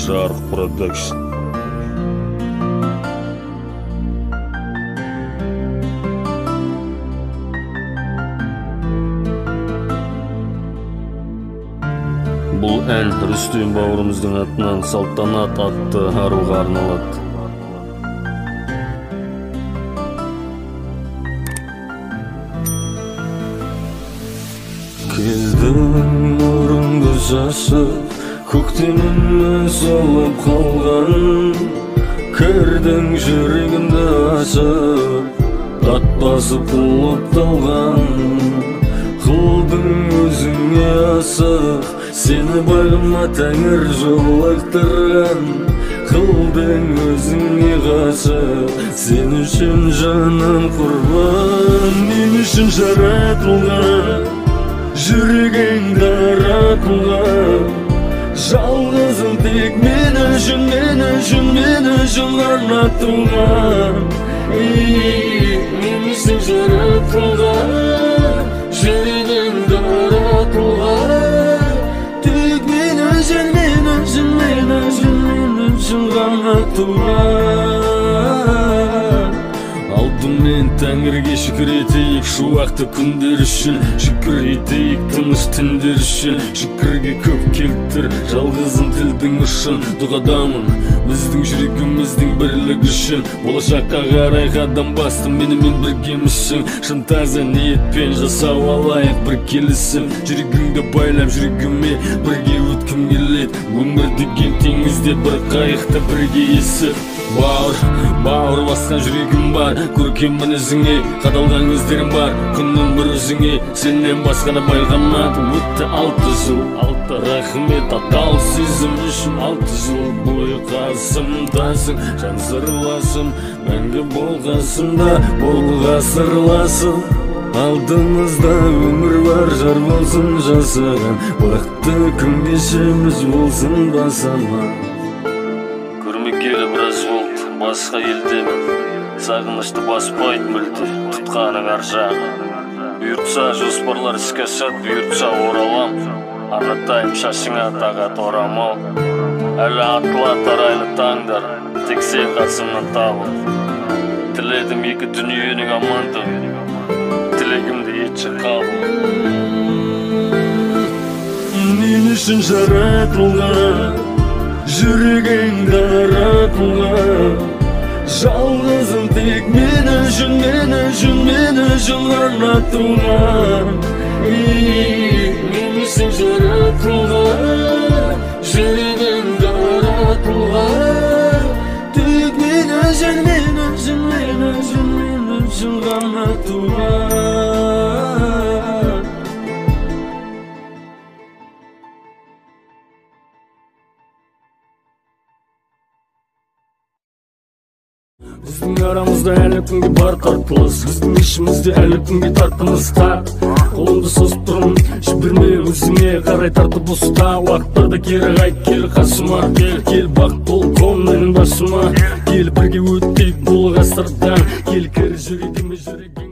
Жарық Продакшн. Бұл ән Рүстем бауырымыздың атынан Салтанат атты аруға арналады. Келдің нұрыңды шашып, көктеміме солып қалған, кірдің жүрегімді ашып, ат басып құлып талған. Қылдың өзіңе асық, сені бағыма тәңір жолықтырған. Қылдың өзіңе ғашық, сен үшін жаным құрбан. Мен үшін жаратылған, жүрегің даратылған. Жалғызым тек мен үшін, мен үшін, мен үшін ғана туған. Мен үшін жаратылған, жүрегің даратылған. Тек мен үшін, мен үшін, мен үшін, мен үшін ғана туған. Алдымен Тәңірге шүкір етейік, шуақты күндер үшін, шүкір етейік тыныш түндер үшін. Шүкірге көп келтір, жалғызым тілдің ұшын. Дұғадамын біздің жүрегіміздің бірлік үшін. Болашаққа қарай қадам бастым, менімен біргемішсің. Шын таза ниетпен жасау алайық бір келісім. Жүрегіңді байлап жүрегіме бірге өткім келеді. Өмір деген теңізде бір қайықта бірге есіп. Бауыр басқан жүрегім бар, көркем мінезіңе қадалған көздерім бар. Күннің бір өзіңе, сенен басқаны байқамады. Өтті 6 жыл, рахмет атал сезім үшін. 6 жыл бойы қасымдасың, жан сырласым, мәңгі бол қасымда, бол ғасырласым. Алдымызда өмір бар, жар болсын жасаған, бақытты күн кешеміз болсын басама. Көрмекелі біраз болды, басқа елдемін, сағынышты баспайды мүлде, тұтқаның ар жағы. Бұйыртса жоспарлар іске асады, бұйыртса оралам, арнатайым шашыңа тағат орамал. Әлі атылат арайлы таңдар, тек сен қасымнан табыл. Тіледім екі дүниенің амандығын, тілегімді етші қабыл. Мен үшін жаратылған, жүрегің даратылған. Жалғызым тек мен үшін, мен үшін, мен үшін ғана туған. Мен үшін жаратылған, жүрегім даратылған. Тек мен үшін, мен үшін, мен үшін, мен үшін ғана туған. Біздің арамызда әлі күнге бар тартылыс, біздің ішімізде әлі күнге тартымыз тар. Қолымды созып тұрмын, жіберме өзіңе қарай тартып ұста. Уақыттарда кері қайт, кел қасыма, кел бақ бол қол менің басыма. Кел бірге өттейік бұл ғасырдан, кел кір жүрегіме жүрегің.